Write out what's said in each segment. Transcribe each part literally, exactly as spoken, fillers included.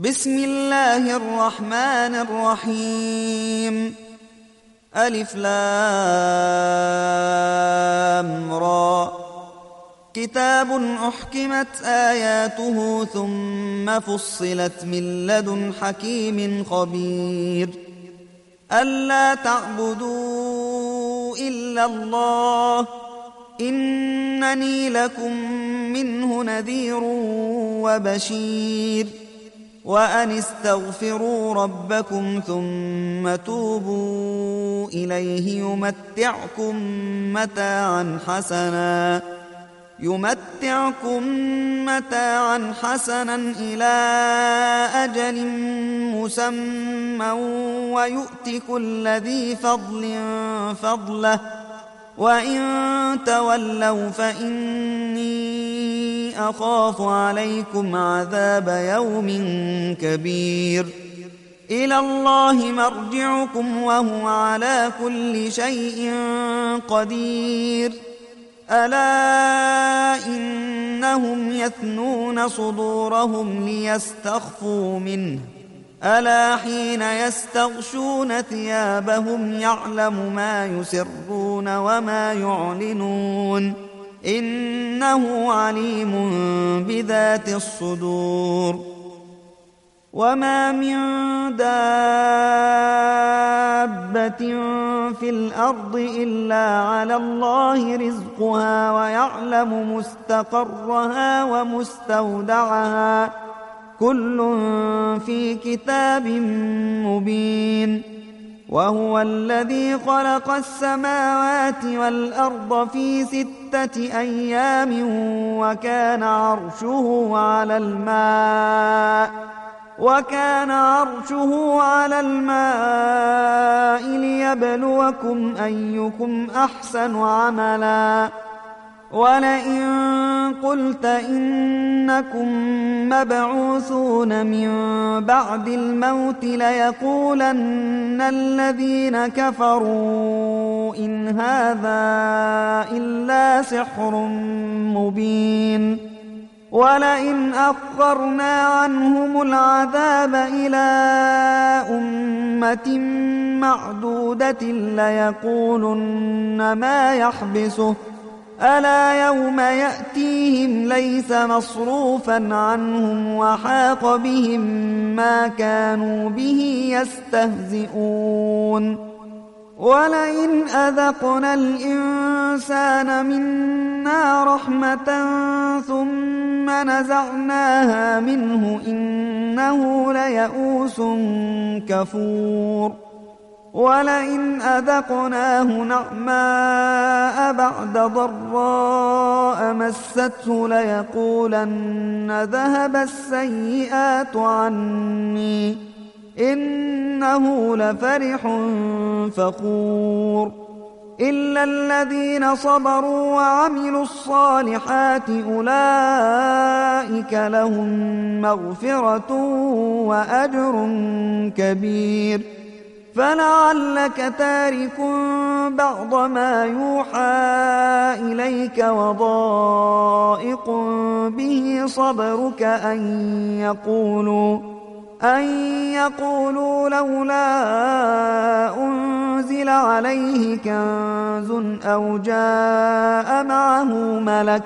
بسم الله الرحمن الرحيم. ألف لام را. كتاب أحكمت آياته ثم فصلت من لدن حكيم خبير. ألا تعبدوا إلا الله إنني لكم منه نذير وبشير. وأن استغفروا ربكم ثم توبوا إليه يمتعكم متاعا حسنا يمتعكم متاعا حسنا إلى أجل مسمى ويؤت كل ذي فضل فضله وإن تولوا فإني أخاف عليكم عذاب يوم كبير. إلى الله مرجعكم وهو على كل شيء قدير. ألا إنهم يثنون صدورهم ليستخفوا منه ألا حين يستغشون ثيابهم يعلم ما يسرون وما يعلنون إنه عليم بذات الصدور. وما من دابة في الأرض إلا على الله رزقها ويعلم مستقرها ومستودعها كل في كتاب مبين. وهو الذي خلق السماوات والأرض في ستة أيام وكان عرشه على الماء وكان عرشه على الماء ليبلوكم أيكم أحسن عملا. ولئن قلت إنكم مبعوثون من بعد الموت ليقولن الذين كفروا إن هذا إلا سحر مبين. ولئن أخرنا عنهم العذاب إلى أمة معدودة ليقولن ما يحبسه ألا يوم يأتيهم ليس مصروفا عنهم وحاق بهم ما كانوا به يستهزئون. ولئن أذقنا الإنسان منا رحمة ثم نزعناها منه إنه ليئوس كفور. ولئن أذقناه نعماء بعد ضراء مسته ليقولن ذهب السيئات عني إنه لفرح فخور. إلا الذين صبروا وعملوا الصالحات أولئك لهم مغفرة وأجر كبير. فلعلك تارك بعض ما يوحى إليك وضائق به صدرك أن يقولوا أن يقولوا لولا أنزل عليه كنز أو جاء معه ملك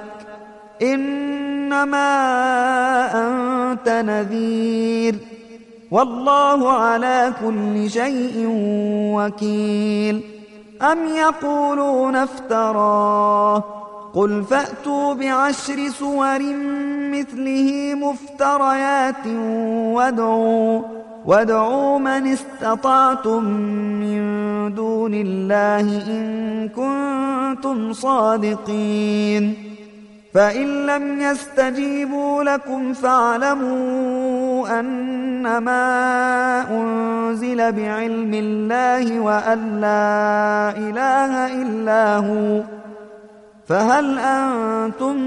إنما أنت نذير والله على كل شيء وكيل. أم يقولون افتراه قل فأتوا بعشر سور مثله مفتريات وادعوا, وادعوا من استطعتم من دون الله إن كنتم صادقين. فإن لم يستجيبوا لكم فاعلموا أنما أنزل بعلم الله وأن لا إله إلا هو فهل أنتم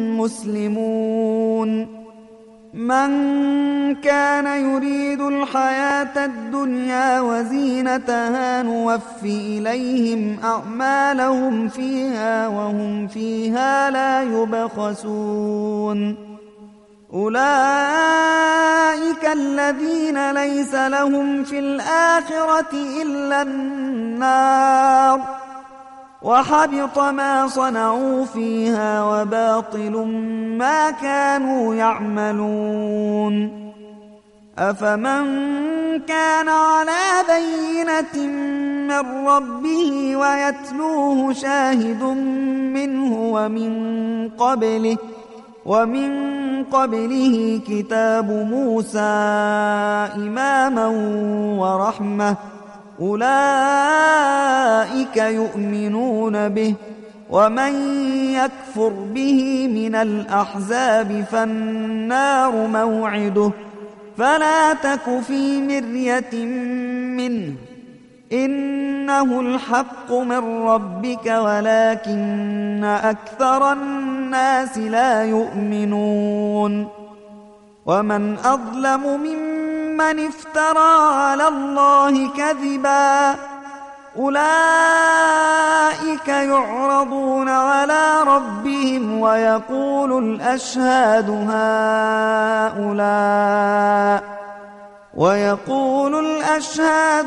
مسلمون؟ من كان يريد الحياة الدنيا وزينتها نوفي إليهم أعمالهم فيها وهم فيها لا يبخسون. أولئك الذين ليس لهم في الآخرة إلا النار وحبط ما صنعوا فيها وباطل ما كانوا يعملون أفمن كان على بينة من ربه ويتلوه شاهد منه ومن قبله ومن قبله كتاب موسى إماما ورحمة أولئك يؤمنون به ومن يكفر به من الأحزاب فالنار موعده فلا تك في مرية منه إنه الحق من ربك ولكن أكثر الناس لا يؤمنون ومن أظلم ممن افترى على الله كذبا أولئك يعرضون على ربهم ويقول الأشهاد هؤلاء ويقول الأشهاد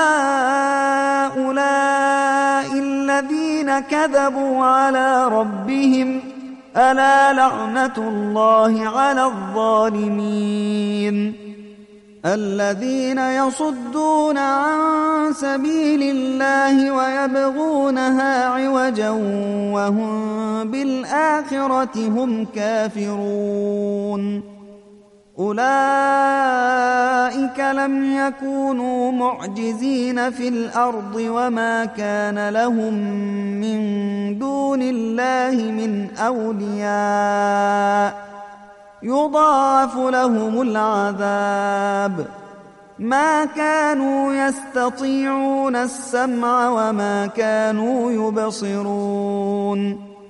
هؤلاء الذين كذبوا على ربهم ألا لعنة الله على الظالمين الذين يصدون عن سبيل الله ويبغونها عوجا وهم بالآخرة هم كافرون أولئك لم يكونوا معجزين في الأرض وما كان لهم من دون الله من أولياء يضاعف لهم العذاب ما كانوا يستطيعون السمع وما كانوا يبصرون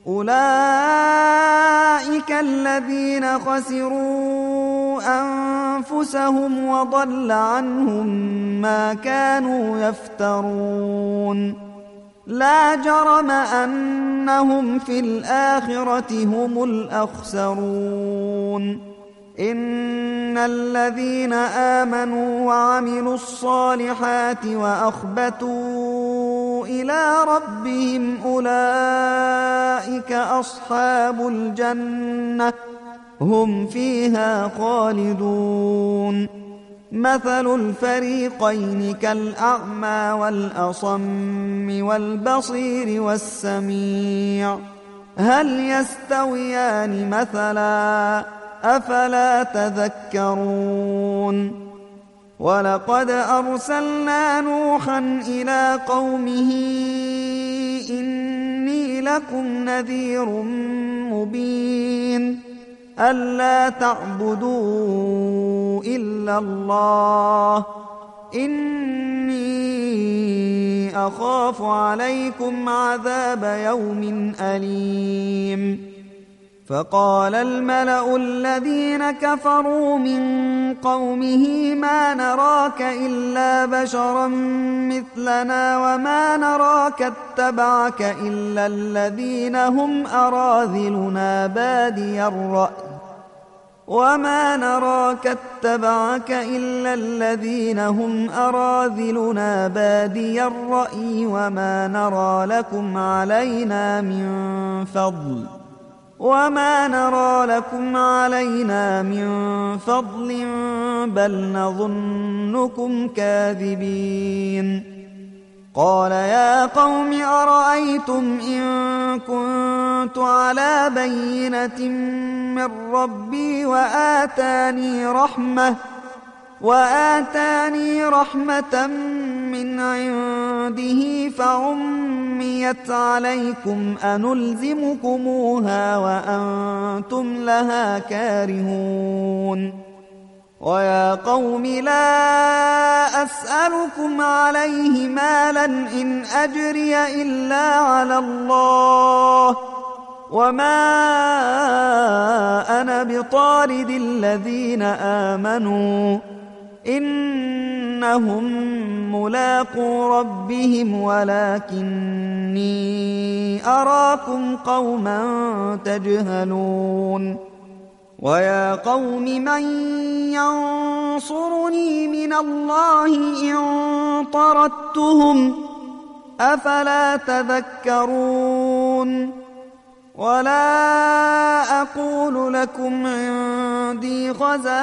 أولئك الذين خسروا أنفسهم وضل عنهم ما كانوا يفترون لا جرم أنهم في الآخرة هم الأخسرون إن الذين آمنوا وعملوا الصالحات وأخبتوا إلى ربهم أولئك أصحاب الجنة هم فيها خالدون مثل الفريقين كالأعمى والأصم والبصير والسميع هل يستويان مثلا أفلا تذكرون ولقد أرسلنا نوحا إلى قومه إني لكم نذير مبين ألا تعبدوا إلا الله إني أخاف عليكم عذاب يوم أليم فقال الملأ الذين كفروا من قومه ما نراك إلا بشرا مثلنا وما نراك اتبعك إلا الذين هم أراذلنا بادي الرأي وما نراك اتبعك إلا الذين هم أراذلنا بادي الرأي وما نرى لكم علينا من فضل وما نرى لكم علينا من فضل بل نظنكم كاذبين قال يا قوم أرأيتم إن كنت على بينة من ربي وآتاني رحمة وآتاني رحمة من عنده فعميت عليكم أنلزمكموها وأنتم لها كارهون ويا قوم لا أسألكم عليه مالا إن أجري إلا على الله وما أنا بطارد الذين آمنوا إنهم ملاقو ربهم ولكني أراكم قوما تجهلون ويا قوم من ينصرني من الله إن طردتهم أفلا تذكرون ولا أقول لكم عندي خزائن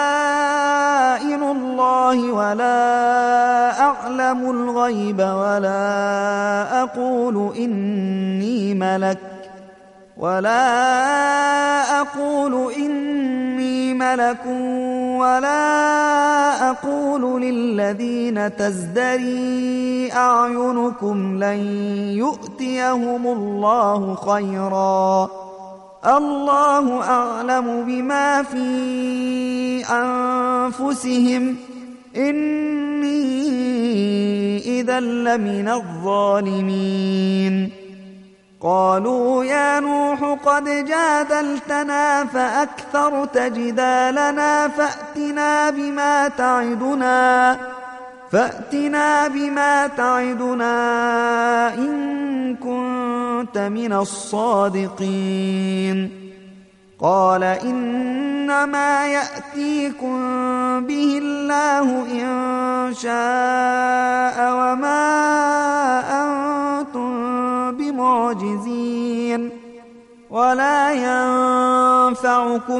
الله ولا أعلم الغيب ولا أقول إني ملك ولا أقول إني ملك ولا أقول للذين تزدري أعينكم لن يؤتيهم الله خيرا الله أعلم بما في أنفسهم إني إذا لمن الظالمين قالوا يا نوح قد جادلتنا فأكثرت جدالنا فأتنا بما تعدنا فأتنا بما تعدنا إن كنت من الصادقين قال إنما يأتيكم به الله إن شاء وما أنتم بمعجزين ولا ينفعكم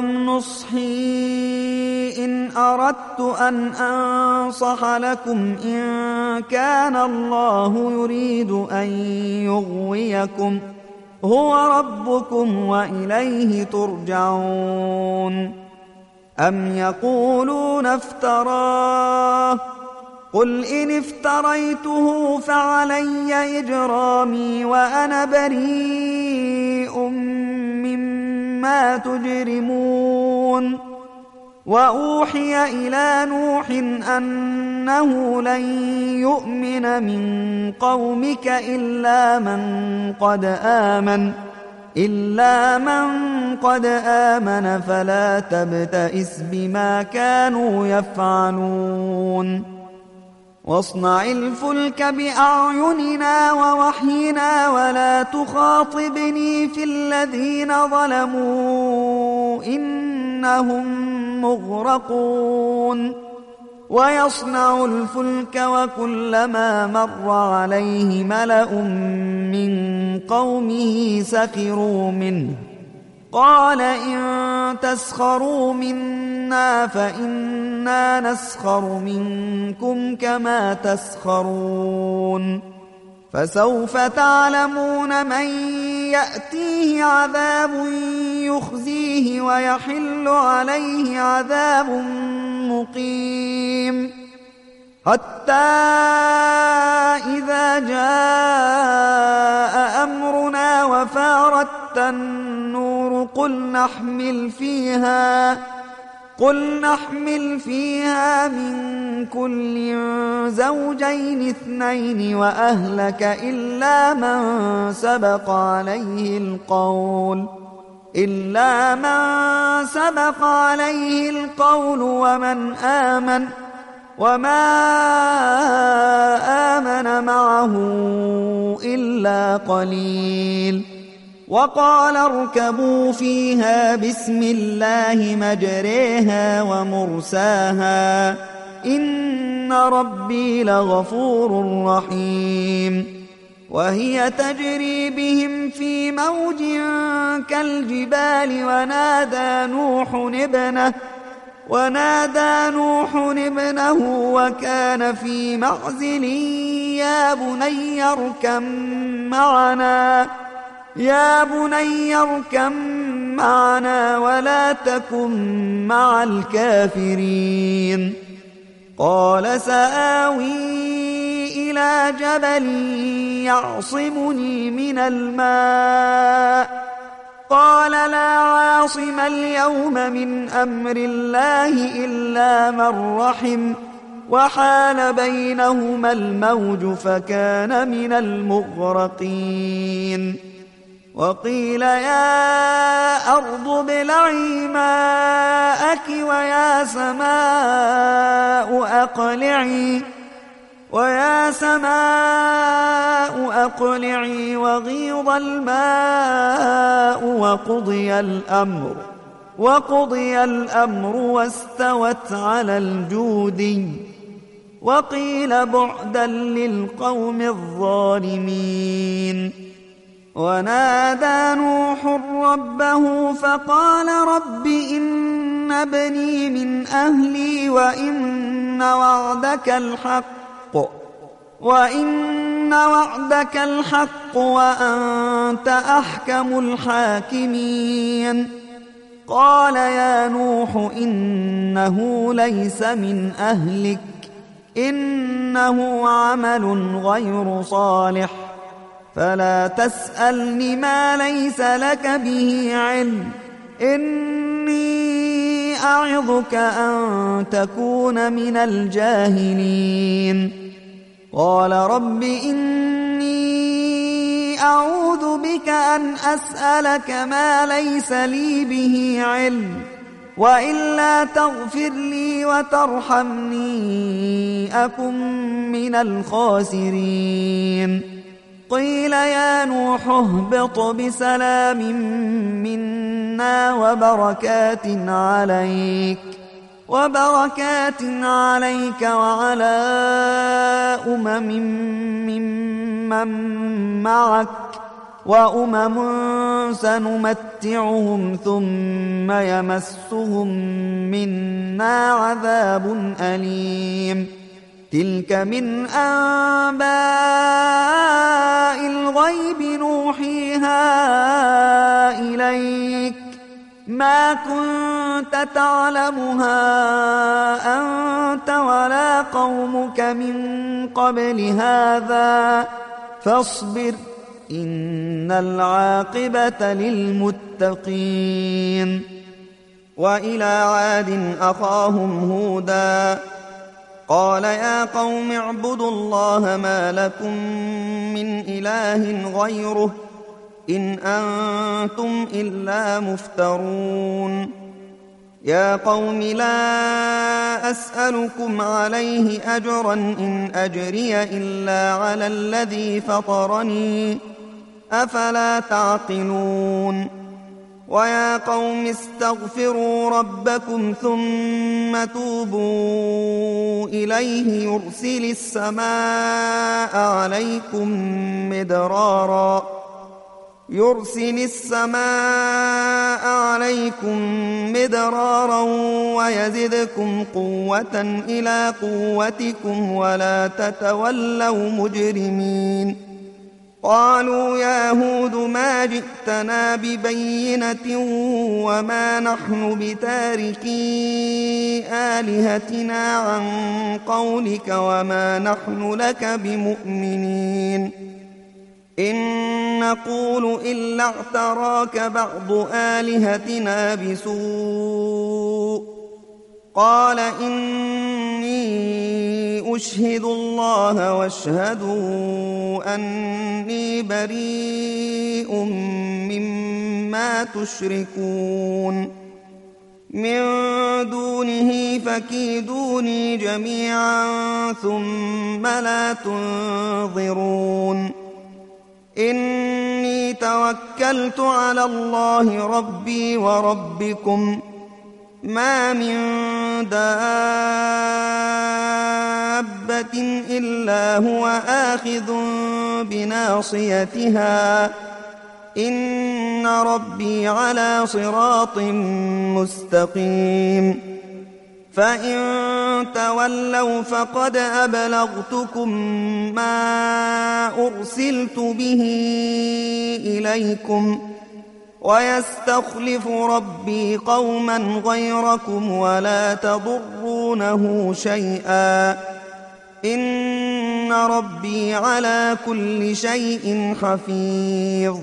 نصحي إن أردت أن أنصح لكم إن كان الله يريد أن يغويكم هو ربكم وإليه ترجعون أم يقولون افتراه قل إن افتريته فعلي إجرامي وأنا بريء مما تجرمون وأوحي إلى نوح أنه لن يؤمن من قومك إلا من قد آمن إلا من قد آمن فلا تبتئس بما كانوا يفعلون واصنع الفلك بأعيننا ووحينا ولا تخاطبني في الذين ظلموا إنهم مغرقون ويصنع الفلك وكلما مر عليه ملأ من قومه سخروا منه قال إن تسخروا منا فإنا نسخر منكم كما تسخرون فسوف تعلمون من يأتيه عذاب يخزيه ويحل عليه عذاب مقيم حتى إذا جاء أمرنا وفارت النور قل نحمل فيها قل نحمل فيها من كل زوجين اثنين وأهلك إلا من سبق عليه القول إلا من سبق عليه القول ومن آمن وما آمن معه إلا قليل وقال اركبوا فيها بسم الله مجريها ومرساها إن ربي لغفور رحيم وهي تجري بهم في موج كالجبال ونادى نوح ابنه ونادى نوح ابنه وكان في معزل يا بني اركب معنا يا بني اركب معنا ولا تكن مع الكافرين قال سآوي إلى جبل يعصمني من الماء قال لا عاصم اليوم من أمر الله إلا من رحم وحال بينهما الموج فكان من المغرقين وقيل يا أرض ابلعي ماءك ويا سماء أقلعي ويا سماء أقلعي وغيض الماء وقضي الأمر وقضي الأمر واستوت على الجودي وقيل بعدا للقوم الظالمين. ونادى نوح ربه فقال رب إن ابني من أهلي وإن وعدك الحق وإن وعدك الحق وأنت أحكم الحاكمين. قال يا نوح إنه ليس من أهلك إنه عمل غير صالح فلا تسألني ما ليس لك به علم إني أعظك أن تكون من الجاهلين. قال رب إني أعوذ بك أن أسألك ما ليس لي به علم وإلا تغفر لي وترحمني أكن من الخاسرين. قيل يا نوح اهبط بسلام منا وبركات عليك وبركات عليك وعلى أمم ممن معك وأمم سنمتعهم ثم يمسهم منا عذاب أليم. تلك من أنباء الغيب نوحيها إليك ما كنت تعلمها أنت ولا قومك من قبل هذا فاصبر إن العاقبة للمتقين. وإلى عاد أخاهم هودا قال يا قوم اعبدوا الله ما لكم من إله غيره إن أنتم إلا مفترون. يا قوم لا أسألكم عليه أجرا إن أجري إلا على الذي فطرني أفلا تعقلون. ويا قوم استغفروا ربكم ثم توبوا إليه يرسل السماء عليكم مدرارا يرسل السماء عليكم مدرارا ويزدكم قوة إلى قوتكم ولا تتولوا مجرمين. قالوا يا هود ما جئتنا ببينة وما نحن بتاركي آلهتنا عن قولك وما نحن لك بمؤمنين إن نقول إلا اعتراك بعض آلهتنا بسوء. قال إني أشهد الله واشهدوا أني بريء مما تشركون من دونه فكيدوني جميعا ثم لا تنظرون. إني توكلت على الله ربي وربكم ما من دابة إلا هو آخذ بناصيتها إن ربي على صراط مستقيم. فإن تولوا فقد أبلغتكم ما أرسلت به إليكم ويستخلف ربي قوما غيركم ولا تضرونه شيئا إن ربي على كل شيء حفيظ.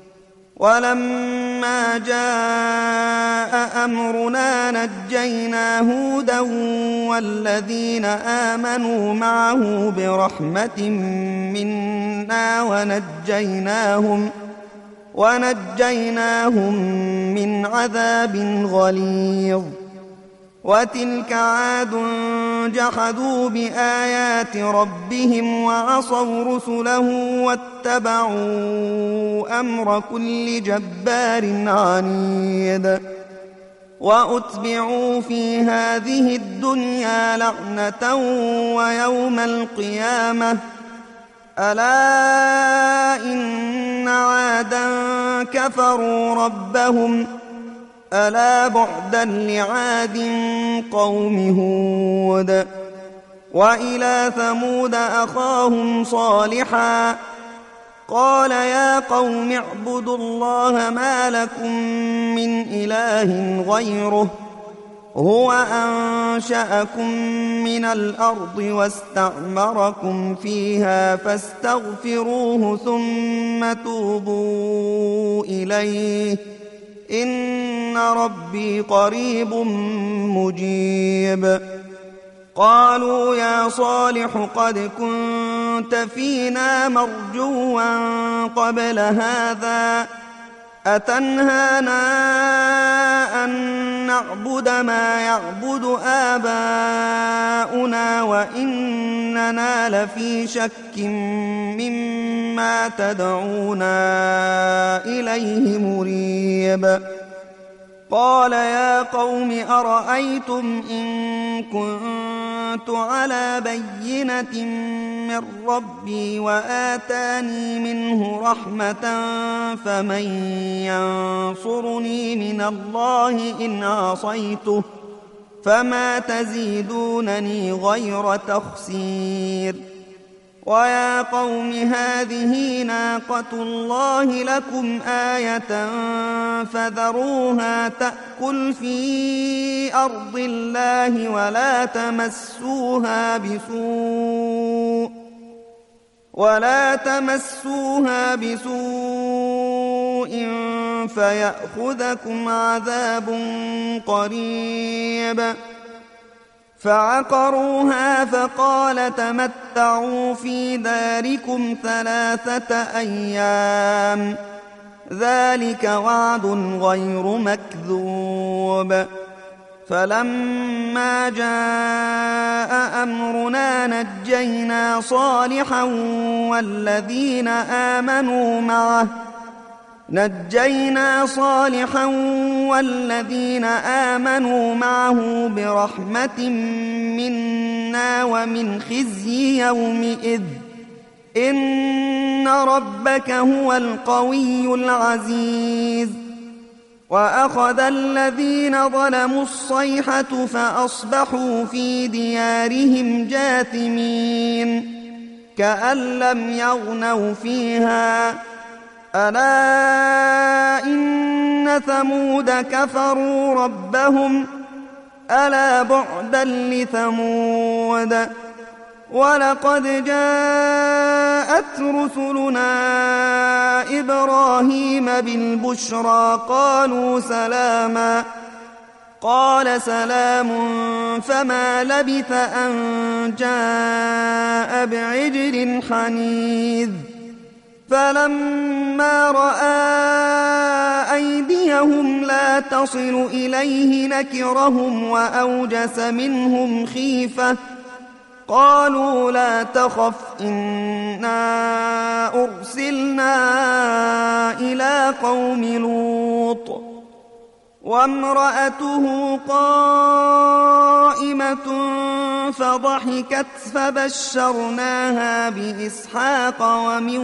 ولما جاء أمرنا نجينا هودا والذين آمنوا معه برحمة منا ونجيناهم ونجيناهم من عذاب غليظ. وتلك عاد جحدوا بآيات ربهم وعصوا رسله واتبعوا أمر كل جبار عنيد. وأتبعوا في هذه الدنيا لعنة ويوم القيامة ألا إن عادا كفروا ربهم ألا بعدا لعاد قوم هود وإلى ثمود أخاهم صالحا قال يا قوم اعبدوا الله ما لكم من إله غيره هو أنشأكم من الأرض واستعمركم فيها فاستغفروه ثم توبوا إليه إن ربي قريب مجيب قالوا يا صالح قد كنت فينا مرجوا قبل هذا أتنهانا أن نعبد ما يعبد آباؤنا وإننا لفي شك مما تدعونا إليه مريب قال يا قوم أرأيتم إن كنت على بينة من ربي وآتاني منه رحمة فمن ينصرني من الله إن عصيته فما تزيدونني غير تخسير ويا قوم هذه ناقة الله لكم آية فذروها تأكل في أرض الله ولا تمسوها بسوء ولا تمسوها بسوء فيأخذكم عذاب قريب فعقروها فقال تمتعوا في داركم ثلاثة أيام ذلك وعد غير مكذوب فلما جاء أمرنا نجينا صالحا والذين آمنوا معه نجينا صالحا والذين آمنوا معه برحمة منا ومن خزي يومئذ إن ربك هو القوي العزيز وأخذ الذين ظلموا الصيحة فأصبحوا في ديارهم جاثمين كأن لم يغنوا فيها ألا إن ثمود كفروا ربهم ألا بعدا لثمود ولقد جاءت رسلنا إبراهيم بالبشرى قالوا سلاما قال سلام فما لبث أن جاء بعجل حنيذ فلما رأى أيديهم لا تصل إليه نكرهم وأوجس منهم خيفة قالوا لا تخف إنا أرسلنا إلى قوم لوط وامرأته قائمة فضحكت فبشرناها بإسحاق ومن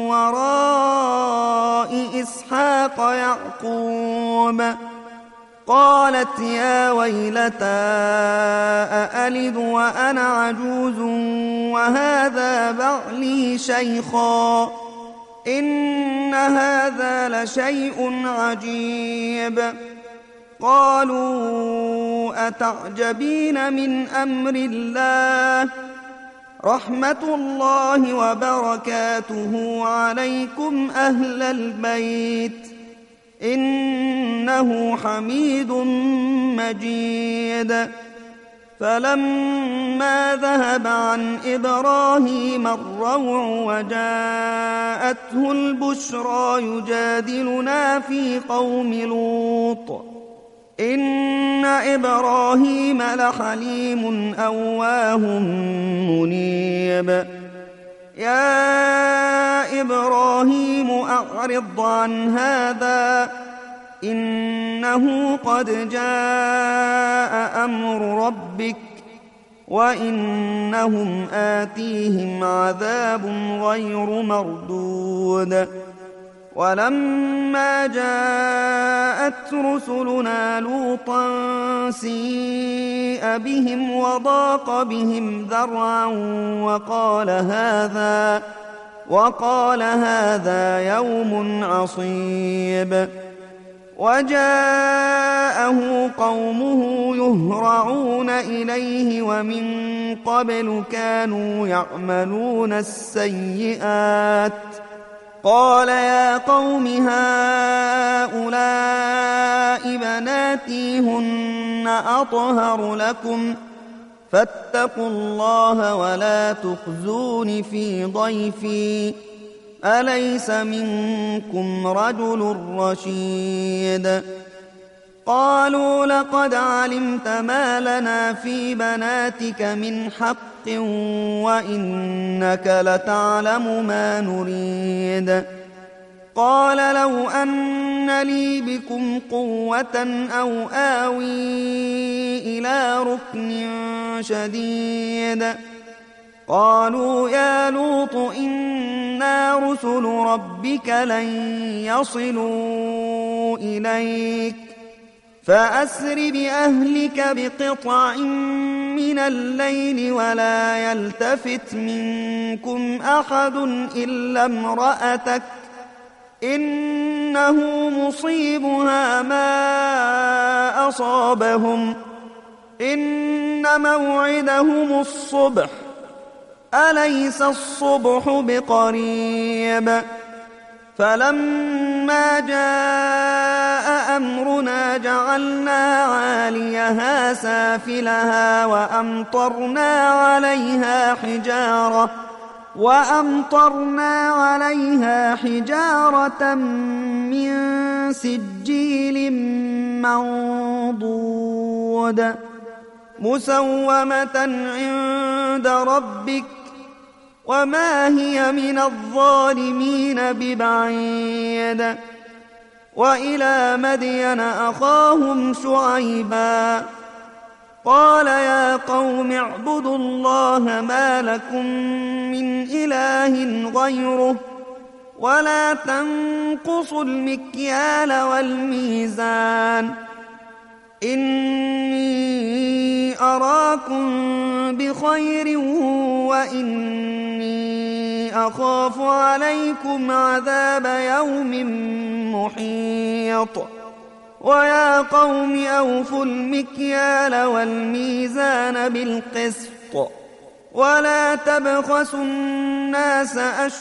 وراء إسحاق يعقوب قالت يا ويلتى أألد وأنا عجوز وهذا بعلي شيخا إن هذا لشيء عجيب قالوا أتعجبين من أمر الله رحمة الله وبركاته عليكم أهل البيت إنه حميد مجيد فلما ذهب عن إبراهيم الروع وجاءته البشرى يجادلنا في قوم لوط إن إبراهيم لحليم أواه منيب يا إبراهيم أعرض عن هذا إن إنه قد جاء أمر ربك وإنهم آتيهم عذاب غير مردود ولما جاءت رسلنا لوطا سيء بهم وضاق بهم ذرعا وقال هذا وقال هذا يوم عصيب وجاءه قومه يهرعون إليه ومن قبل كانوا يعملون السيئات قال يا قوم هؤلاء بناتي هن أطهر لكم فاتقوا الله ولا تخزون في ضيفي أليس منكم رجل رشيد قالوا لقد علمت ما لنا في بناتك من حق وإنك لتعلم ما نريد قال لو أن لي بكم قوة أو آوي إلى ركن شديد قالوا يا لوط إنا رسل ربك لن يصلوا إليك فأسر بأهلك بقطع من الليل ولا يلتفت منكم أحد إلا امرأتك إنه مصيبها ما أصابهم إن موعدهم الصبح أليس الصبح بقريب فلما جاء أمرنا جعلنا عاليها سافلها وأمطرنا عليها حجارة وأمطرنا عليها حجارة من سجيل منضود مسومة عند ربك وما هي من الظالمين ببعيد وإلى مدين أخاهم شعيبا قال يا قوم اعبدوا الله ما لكم من إله غيره ولا تنقصوا المكيال والميزان إني أراكم بخير وإني أخاف عليكم عذاب يوم محيط ويا قوم أوفوا المكيال والميزان بالقسط ولا تبخسوا الناس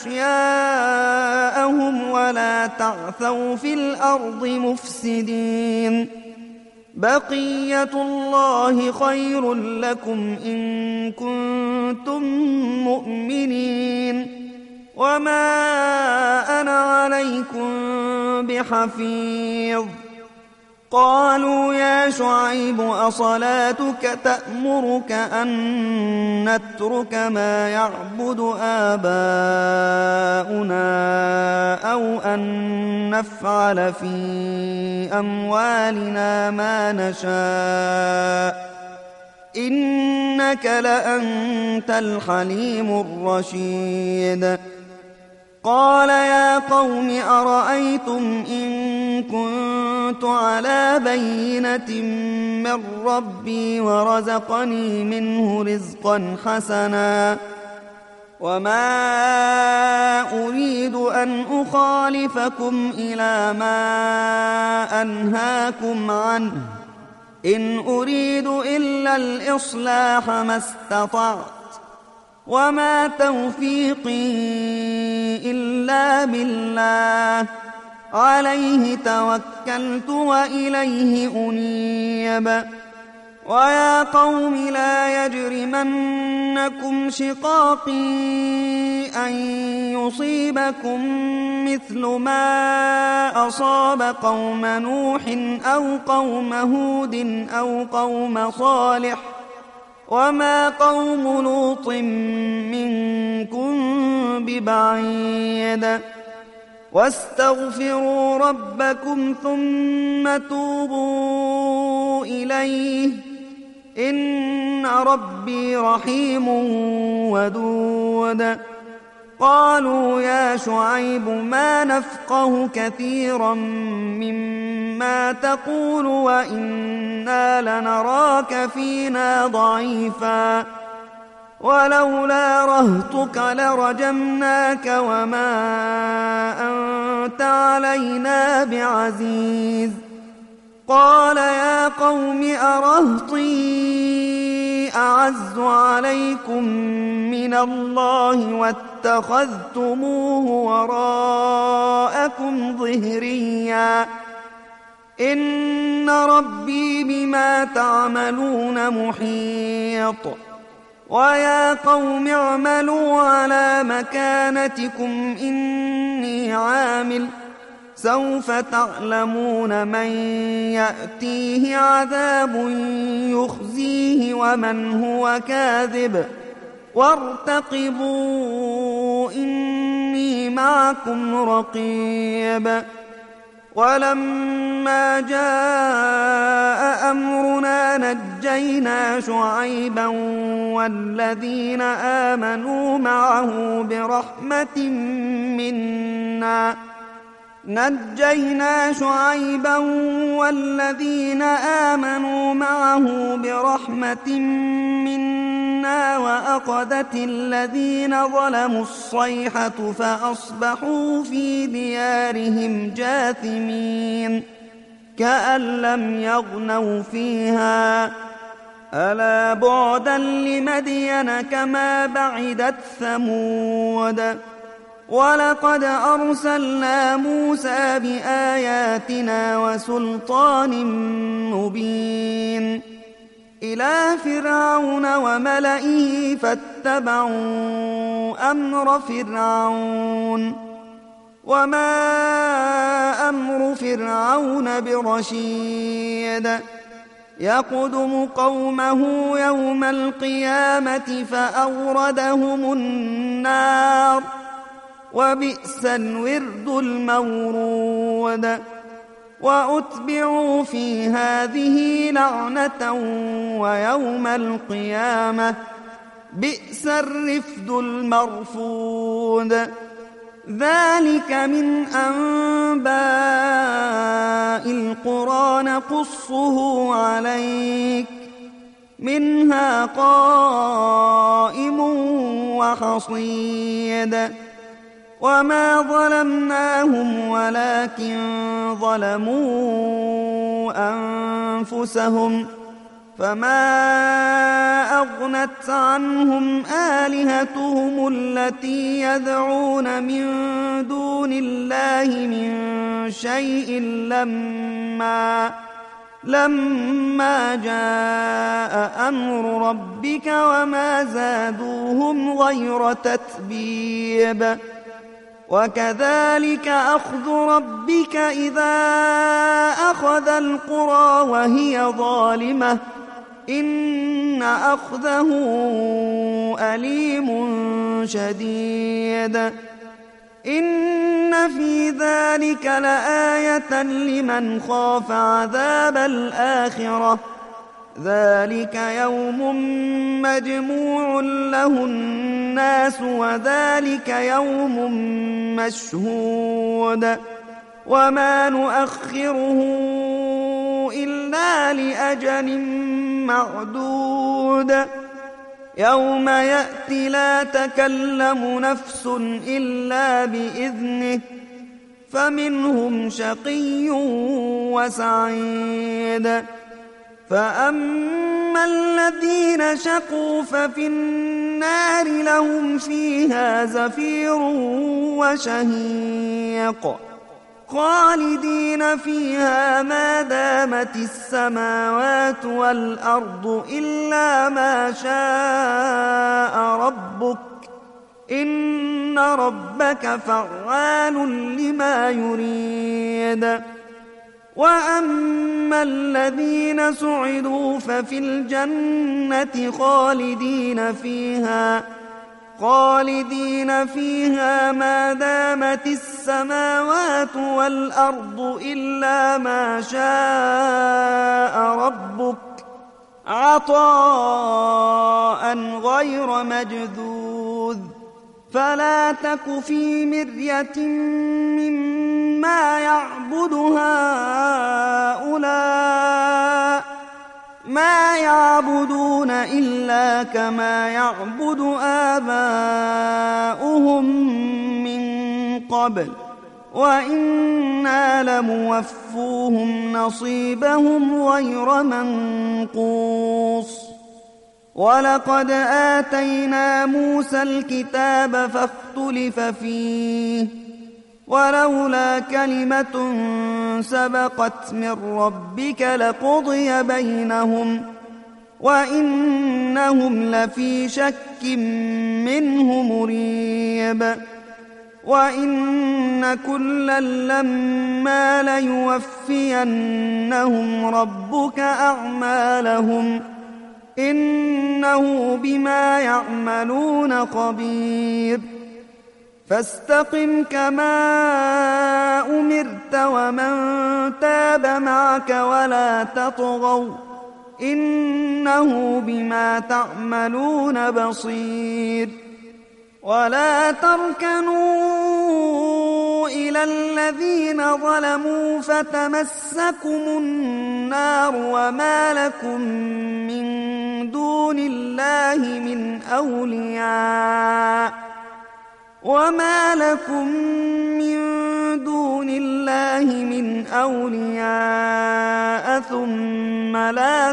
أشياءهم ولا تعثوا في الأرض مفسدين بقية الله خير لكم إن كنتم مؤمنين وما أنا عليكم بحفيظ قالوا يا شعيب أصلاتك تأمرك أن نترك ما يعبد آباؤنا أو أن نفعل في أموالنا ما نشاء إنك لأنت الحليم الرشيد قال يا قوم أرأيتم إن كنت على بينة من ربي ورزقني منه رزقا حسنا وما أريد أن أخالفكم إلى ما أنهاكم عنه إن أريد إلا الإصلاح ما استطعت وما توفيقي إلا بالله عليه توكلت وإليه أنيب ويا قوم لا يجرمنكم شقاقي أن يصيبكم مثل ما أصاب قوم نوح أو قوم هود أو قوم صالح وما قوم لوط منكم ببعيد واستغفروا ربكم ثم توبوا إليه إن ربي رحيم ودود. قالوا يا شعيب ما نفقه كثيرا مما تقول وإنا لنراك فينا ضعيفا ولولا رهطك لرجمناك وما أنت علينا بعزيز. قال يا قوم أرهطي أعز عليكم من الله واتخذتموه وراءكم ظهريا إن ربي بما تعملون محيط. ويا قوم اعملوا على مكانتكم إني عامل سوف تعلمون من يأتيه عذاب يخزيه ومن هو كاذب وارتقبوا إني معكم رقيب. ولما جاء أمرنا نجينا شعيبا والذين آمنوا معه برحمة منا نجينا شعيبا والذين آمنوا معه برحمة منا وأخذت الذين ظلموا الصيحة فأصبحوا في ديارهم جاثمين كأن لم يغنوا فيها ألا بعدا لمدين كما بعدت ثمود. ولقد أرسلنا موسى بآياتنا وسلطان مبين إلى فرعون وملئه فاتبعوا أمر فرعون وما أمر فرعون برشيد يقدم قومه يوم القيامة فأوردهم النار وبئس الورد المورود. وأتبعوا في هذه لعنة ويوم القيامة بئس الرفد المرفود. ذلك من أنباء القرى نقصه عليك منها قائم وحصيد. وما ظلمناهم ولكن ظلموا أنفسهم فما أغنت عنهم آلهتهم التي يدعون من دون الله من شيء لما لما جاء أمر ربك وما زادوهم غير تتبيب. وكذلك أخذ ربك إذا أخذ القرى وهي ظالمة إن أخذه أليم شديد. إن في ذلك لآية لمن خاف عذاب الآخرة ذلك يوم مجموع له الناس وذلك يوم مشهود وما نؤخره إلا لأجل معدود. يوم يأتي لا تكلم نفس إلا بإذنه فمنهم شقي وسعيد. فأما الذين شقوا ففي النار لهم فيها زفير وشهيق خالدين فيها ما دامت السماوات والأرض إلا ما شاء ربك إن ربك فعال لما يريد. وأما الذين سعدوا ففي الجنة خالدين فيها خالدين فيها ما دامت السماوات والأرض إلا ما شاء ربك عطاء غير مجذوذ فلا تك في مرية مما يعبد هؤلاء ما يعبدون إلا كما يعبد آباؤهم من قبل وإنا لموفوهم نصيبهم غير منقوص ولقد آتينا موسى الكتاب فاختلف فيه ولولا كلمة سبقت من ربك لقضي بينهم وإنهم لفي شك منه مريب وإن كلا لما ليوفينهم ربك أعمالهم إنه بما يعملون خبير فاستقم كما أمرت ومن تاب معك ولا تطغوا إنه بما تعملون بصير ولا تركنوا إلى الذين ظلموا فتمسكم النار وما لكم من دون الله من أولياء وما لكم من دون الله من أولياء ثم لا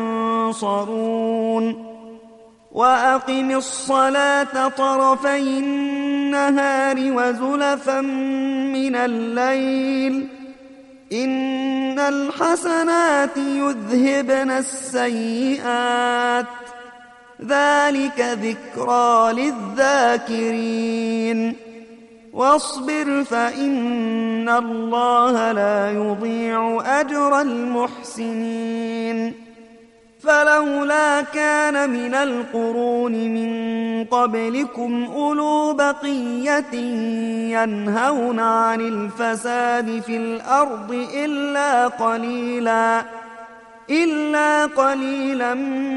تنصرون وأقم الصلاة طرفي النهار وزلفا من الليل إن الحسنات يذهبن السيئات ذلك ذكرى للذاكرين واصبر فإن الله لا يضيع أجر المحسنين فلولا كان من القرون من قبلكم أولو بقية ينهون عن الفساد في الأرض إلا قليلا إلا قليلا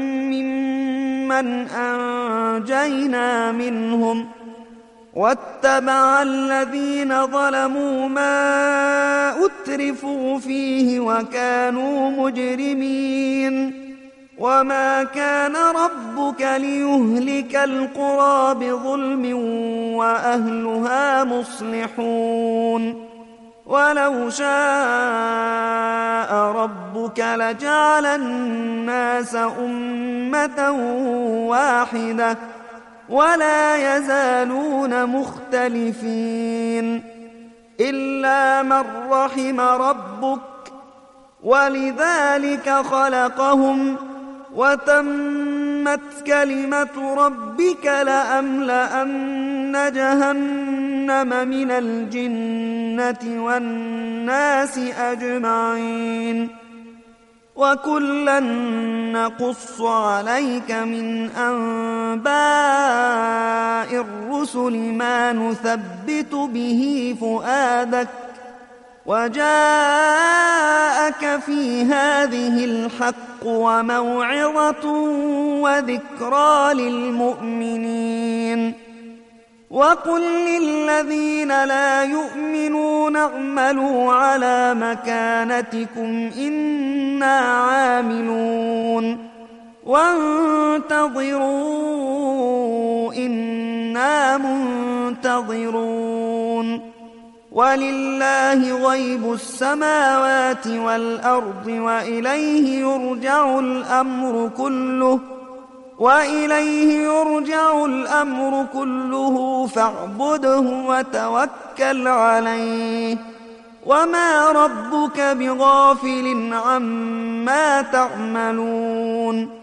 ممن أنجينا منهم واتبع الذين ظلموا ما أترفوا فيه وكانوا مجرمين وما كان ربك ليهلك القرى بظلم وأهلها مصلحون ولو شاء ربك لجعل الناس أمة واحدة ولا يزالون مختلفين إلا من رحم ربك ولذلك خلقهم وتمت كلمة ربك لأملأن جهنم من الجنة والناس أجمعين وكلا نقص عليك من أنباء الرسل ما نثبت به فؤادك وجاءك في هذه الحق وموعظة وذكرى للمؤمنين وقل للذين لا يؤمنون اعملوا على مكانتكم إنا عاملون وانتظروا إنا منتظرون ولله غيب السماوات والأرض وإليه يرجع الأمر كله وإليه يرجع الأمر كله فاعبده وتوكل عليه وما ربك بغافل عما تعملون